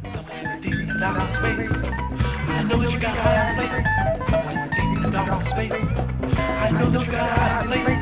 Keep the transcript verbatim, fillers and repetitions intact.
somewhere deep in dark space. I know that you got a high place, somewhere deep in dark space. I know that you got a high place.